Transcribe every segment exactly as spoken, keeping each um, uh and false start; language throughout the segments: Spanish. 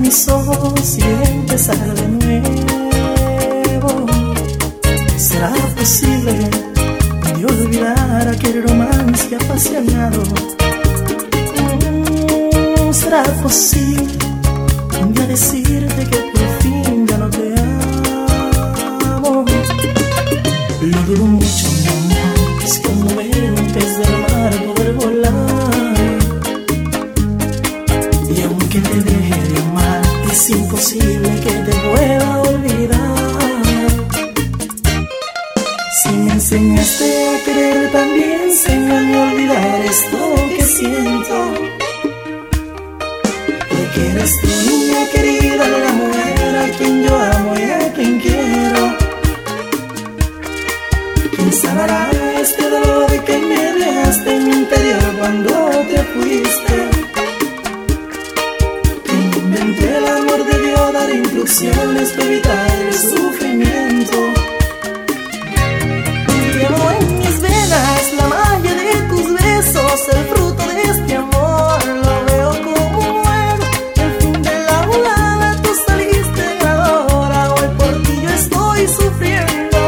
mis ojos y empezar de nuevo. ¿Será posible de olvidar aquel romance apasionado? Mm, ¿Será posible un día decirte que por fin ya no te amo? Lo dudo mucho, mi amor, es como ver un pez del mar poder volar. Y aunque te deje de amar, es imposible que te pueda olvidar. Si me enseñaste a querer, también enséñame a olvidar esto que siento. Porque eres tu niña querida, la mujer a quien yo amo y a quien quiero. ¿Quién sanará este dolor que me dejaste en mi interior cuando te fuiste? ¿Quién inventó el amor debió dar instrucciones para evitar el sufrimiento? Llevo en mis venas la magia de tus besos, el fruto de este amor. Lo veo como un juego, el fin de la volada. Tú saliste ganadora, hoy por ti yo estoy sufriendo.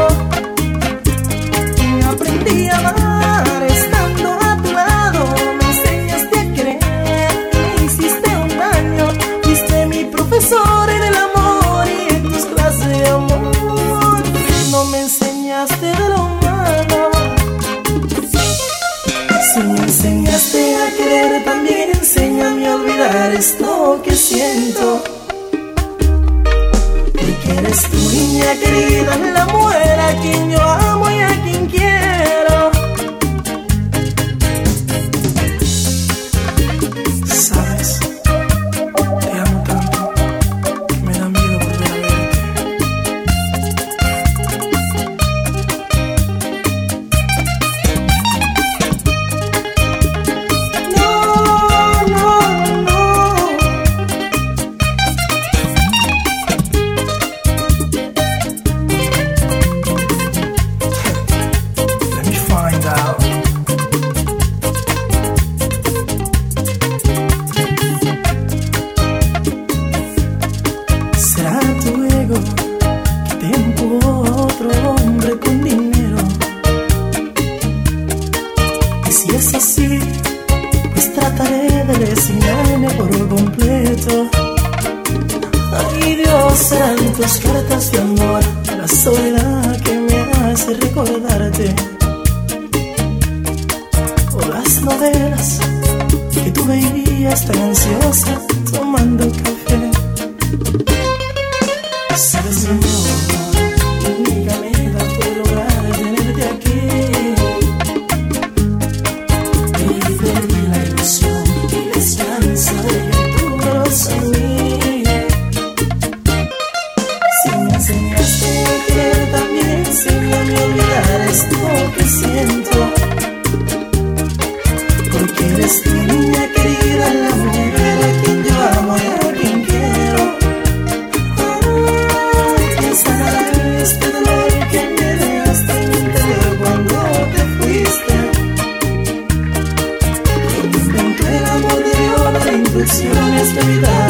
Aprendí a amar estando a tu lado, me enseñaste a querer, me hiciste un daño. Fuiste mi profesor en el amor y en tus clases de amor no me enseñaste de lo malo. Si me enseñaste a querer, también enséñame a olvidar esto que siento. Porque eres tu niña querida, la mujer a quien yo amo y a quien quiero. Sabes, te amo tanto que me da miedo volver a verte. No, no, no. Let me find out. ¿Será tu ego que te empujó a otro hombre con dinero? Y si es así, pues trataré de resignarme por completo. Ay Dios, serán tus cartas de amor, la soledad que me hace recordarte, o las novelas que tú veías tan ansiosa tomando café. Sabes, mi amor, la única meta fue lograr tenerte aquí. Y perdí la ilusión y la esperanza de que tú me los a mí. Si me enseñaste a querer, también enséñame a olvidar esto que siento. Porque eres tu niña querida, la mujer a quien yo amo y a quien quiero. Ay, ¿quién sanará este dolor que me dejaste en mi interior cuando te fuiste? ¿Quién inventó el amor debió dar instrucciones para evitar